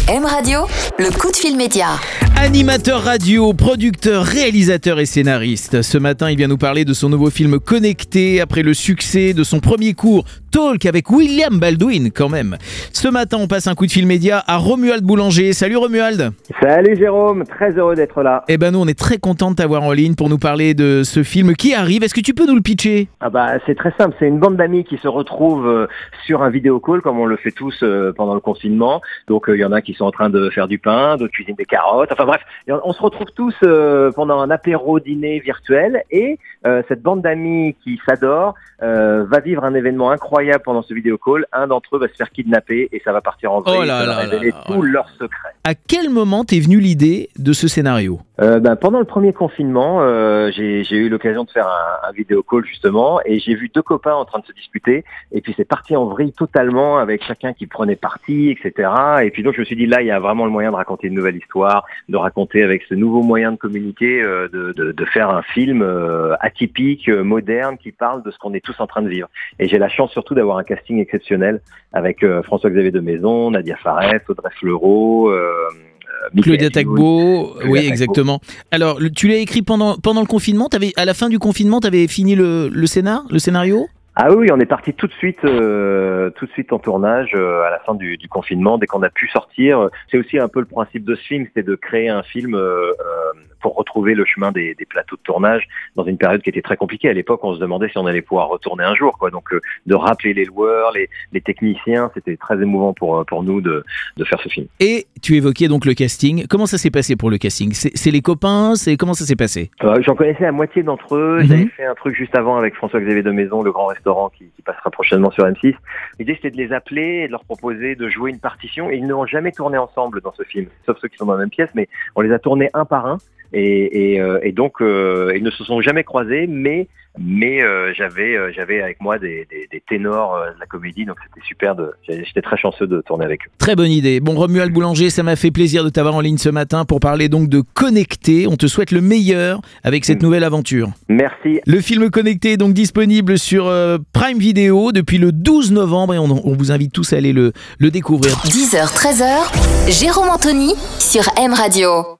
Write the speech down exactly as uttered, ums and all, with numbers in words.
M Radio, le coup de fil média. Animateur radio, producteur, réalisateur et scénariste. Ce matin, il vient nous parler de son nouveau film Connecté, après le succès de son premier court Talk avec William Baldwin quand même. Ce matin, on passe un coup de fil média à Romuald Boulanger. Salut Romuald. Salut Jérôme, très heureux d'être là. Eh ben nous, on est très content de t'avoir en ligne pour nous parler de ce film qui arrive. Est-ce que tu peux nous le pitcher ? Ah bah c'est très simple, c'est une bande d'amis qui se retrouvent euh, sur un vidéo call comme on le fait tous euh, pendant le confinement. Donc il euh, y en a qui sont en train de faire du pain, d'autres cuisinent des carottes. Enfin bref, on se retrouve tous euh, pendant un apéro dîner virtuel et euh, cette bande d'amis qui s'adorent euh, va vivre un événement incroyable pendant ce vidéo call. Un d'entre eux va se faire kidnapper et ça va partir en vrille. Oh là ça va là révéler là là, tous oh là. leurs secrets. À quel moment t'es venue l'idée de ce scénario ? Euh, ben, pendant le premier confinement, euh, j'ai, j'ai eu l'occasion de faire un, un vidéo call justement et j'ai vu deux copains en train de se disputer et puis c'est parti en vrille totalement avec chacun qui prenait parti, et cetera. Et puis donc je me suis dit là il y a vraiment le moyen de raconter une nouvelle histoire, de raconter avec ce nouveau moyen de communiquer, euh, de, de, de faire un film euh, atypique, euh, moderne qui parle de ce qu'on est tous en train de vivre. Et j'ai la chance surtout d'avoir un casting exceptionnel avec euh, François-Xavier de Maison, Nadia Fares, Audrey Fleurot. Euh, Claudia Tagbo, oui Tagbo. exactement. Alors, le- tu l'as écrit pendant, pendant le confinement, t'avais, à la fin du confinement, tu avais fini le, le, scénar, le scénario ? Ah oui, on est parti tout de suite, euh, tout de suite en tournage euh, à la fin du, du confinement, dès qu'on a pu sortir. C'est aussi un peu le principe de ce film, c'était de créer un film euh, euh, pour retrouver le chemin des, des plateaux de tournage dans une période qui était très compliquée. À l'époque, on se demandait si on allait pouvoir retourner un jour, quoi. Donc, euh, de rappeler les loueurs, les, les techniciens, c'était très émouvant pour pour nous de, de faire ce film. Et tu évoquais donc le casting. Comment ça s'est passé pour le casting ? c'est, c'est les copains, c'est comment ça s'est passé ? Euh, j'en connaissais la moitié d'entre eux. Mhm. J'avais fait un truc juste avant avec François-Xavier de Maison, le grand restaurant qui, qui passera prochainement sur M six. L'idée, c'était de les appeler et de leur proposer de jouer une partition. Et ils n'ont jamais tourné ensemble dans ce film, sauf ceux qui sont dans la même pièce, mais on les a tournés un par un. Et, et, euh, et donc, euh, ils ne se sont jamais croisés, mais mais euh, j'avais euh, j'avais avec moi des, des, des ténors euh, de la comédie, donc c'était super. De, j'étais très chanceux de tourner avec eux. Très bonne idée. Bon, Romuald Boulanger, ça m'a fait plaisir de t'avoir en ligne ce matin pour parler donc de Connecté. On te souhaite le meilleur avec cette nouvelle aventure. Merci. Le film Connecté est donc disponible sur euh, Prime Video depuis le douze novembre et on, on vous invite tous à aller le, le découvrir. dix heures treize heures, Jérôme Anthony sur M Radio.